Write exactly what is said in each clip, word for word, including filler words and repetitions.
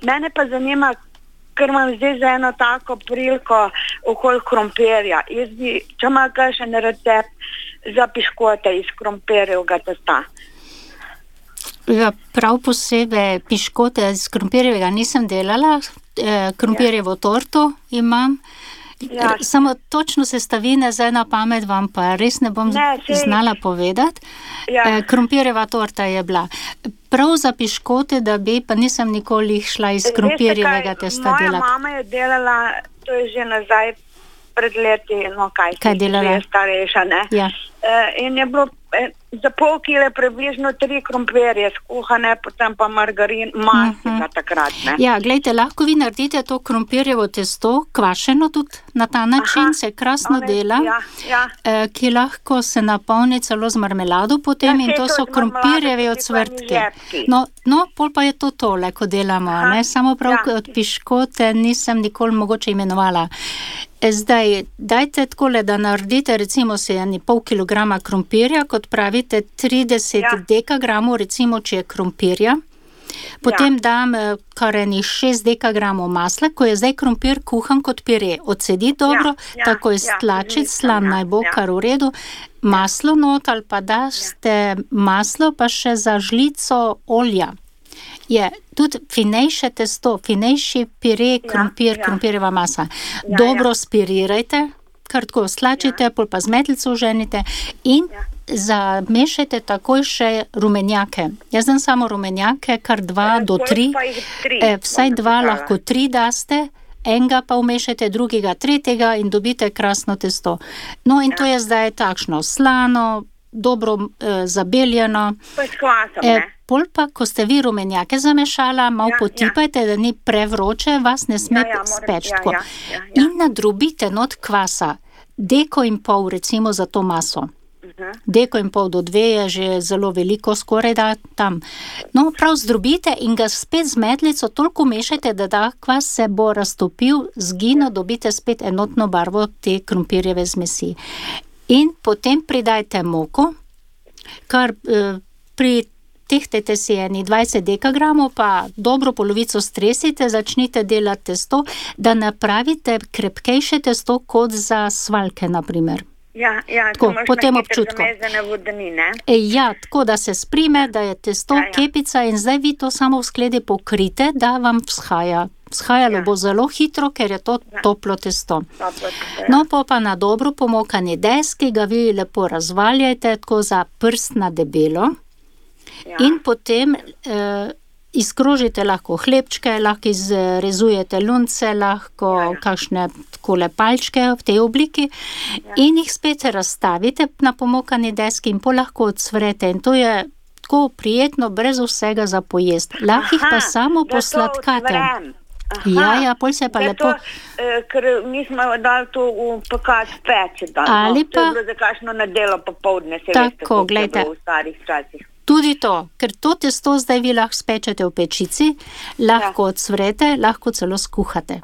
Mene pa zanima, ker imam zdaj za eno tako priliko okoli krompirja. Jaz bi, če ima kakšen recept za piškote iz krompirjevega testa. Ja, prav posebej piškote iz krompirjevega nisem delala, e, krompirjevo ja. torto imam. Ja. Samo točno sestavine zdaj na pamet vam pa res ne bom ne, znala povedati. Ja. E, krompirjeva torta je bila. Prav za piškote, da bi, pa nisem nikoli šla iz krompirjevega testa delati. Moja mama je delala, to je že nazaj pred leti, no kaj, kaj delala? Je starejša, ne? Ja. E, in je bilo e, za pol kile približno tri krompirje skuhane, potem pa margarin, masika uh-huh. takrat, ne? Ja, glejte, lahko vi naredite to krompirjevo testo, kvašeno tudi na ta način, Aha, se krasno one, dela, ja, ja. E, ki lahko se napolni celo z marmelado potem ja, in to so krompirjevi ocvrtki. No, no, pol pa je to tole, ko delamo, Aha, ne? Samo prav ja. od piškote nisem nikoli mogoče imenovala. Zdaj, dajte takole, da naredite recimo se eni pol kilograma krompirja, kot pravite trideset ja. dekagramov, recimo, če je krompirja. Potem ja. dam kar eni šest dekagramov masla, ko je zdaj krompir kuhan kot pire. Odsedi dobro, ja, ja, tako je stlačiti, ja, slan naj bo, ja. kar v redu. Maslo not ali pa daste ja. maslo, pa še za žlico olja. Je tudi finejše testo, finejši pire, krompir, ja, ja. krompirjeva masa. Ja, dobro ja. spirirajte, kar tako slačite, ja. pol pa z metlico ženite in ja. zamešajte takoj še rumenjake. Jaz dam samo rumenjake, kar dva ja, do tri, tri. E, vsaj dva, tukala. lahko tri daste, enega pa umešajte, drugega, tretjega in dobite krasno testo. No in ja. to je zdaj takšno slano, dobro e, zabeljeno. Pa s kvasom, ne? Pol pa, ko ste vi rumenjake zamešala, malo ja, potipajte, ja. da ni prevroče, vas ne sme ja, ja, speč. Ja, ja, ja, ja. In nadrobite not kvasa, deko in pol recimo za to maso. Uh-huh. Deko in pol do dve je že zelo veliko, skoraj da tam. No, prav zdrobite in ga spet z metlico toliko mešajte, da da kvas se bo raztopil, zgino, dobite spet enotno barvo te krompirjeve zmesi. In potem pridajte moko, kar eh, pri tehtajte si eni dvajset dekagramov, pa dobro polovico stresite, začnite delati testo, da napravite krepkejše testo kot za svaljke, na primer. Ja, ja, tako, potem občutko. Vodani, ne? E, ja, tako da se sprime, da je testo ja, ja. kepica in zdaj vi to samo v skledi pokrite, da vam vzhaja. Vzhajalo ja. bo zelo hitro, ker je to ja. toplo testo. Toplo testo ja. No, pa pa na dobro pomokani deski ga vi lepo razvaljajte, tako za prst na debelo. Ja. In potem eh, izkrožite lahko hlebčke, lahko izrezujete lunce, lahko ja, ja. kakšne takole palčke v tej obliki ja. in jih spet razstavite na pomokani deski in pol lahko odsvrete. In to je tako prijetno, brez vsega za pojest. Lahko jih pa samo posladkate. Ja, ja, pol se pa da lepo... To, eh, ker mi smo dali to v pekat peče, da Ali no, pa... to je bilo za kakšno nedelo popoldne, se tako, veste, glejte, v starih časih. Tudi to, ker to testo zdaj vi lahko spečete v pečici, lahko ja. odsvrete, lahko celo skuhate.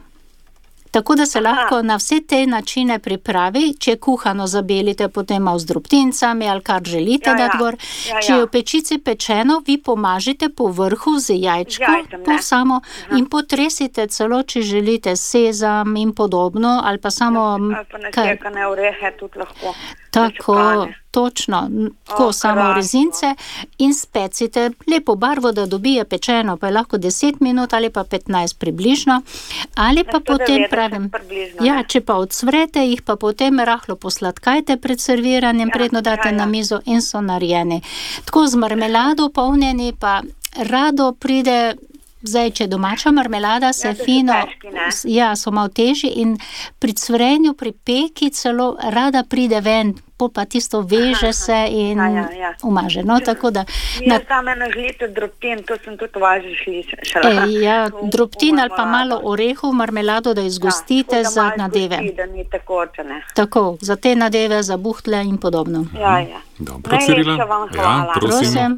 Tako da se Aha. lahko na vse te načine pripravi, če kuhano zabelite, potem malo z drobtincami ali kar želite ja, dati gor. Ja, ja. Če je v pečici pečeno, vi pomažite po vrhu z jajčko, Jajtem, to samo Aha. in potresite celo, če želite sezam in podobno, ali pa samo... Ali pa nasekane orehe tudi lahko. Tako, točno, tako o, samo rezince in specite lepo barvo, da dobije pečeno, pa je lahko deset minut ali pa petnajst približno, ali pa to, potem pravim, ja, če pa odsvrete jih, pa potem rahlo posladkajte pred serviranjem, ja, predno date ja, ja. na mizo in so narejeni. Tako z marmelado polnjeni pa rado pride... Zdaj, če domača marmelada se ja, fino, težki, ja, so malo težji in pri cvrenju, pri peki celo rada pride ven, pol pa tisto veže Aha, se in ja, ja, ja. umaže. No, tako da... Ja, tam eno žlito drobtin, to sem tudi važil šla. E, ja, drobtin ali pa malo orehov marmelado, da izgostite ja, za nadeve. Gosti, da ni tekoče, ne. Tako, za te nadeve, za buhtle in podobno. Ja, ja. Dobro, Cirila. Ja, prosim.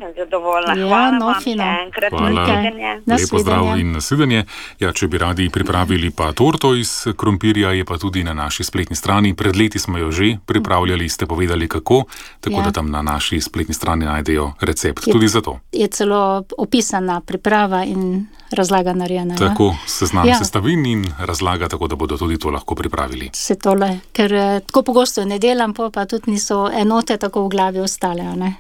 Ja, no, fino. Hvala. Lepo zdrav in nasvidenje. Ja, če bi radi pripravili pa torto iz krompirja, je pa tudi na naši spletni strani. Pred leti smo jo že pripravljali, ste povedali, kako, tako ja. da tam na naši spletni strani najdejo recept je, tudi za to. Je celo opisana priprava in razlaga narejena. Tako, seznam ja. sestavin in razlaga, tako da bodo tudi to lahko pripravili. Se tole, ker tako pogosto ne delam, pa tudi niso enote tako v glavi ostale, ne?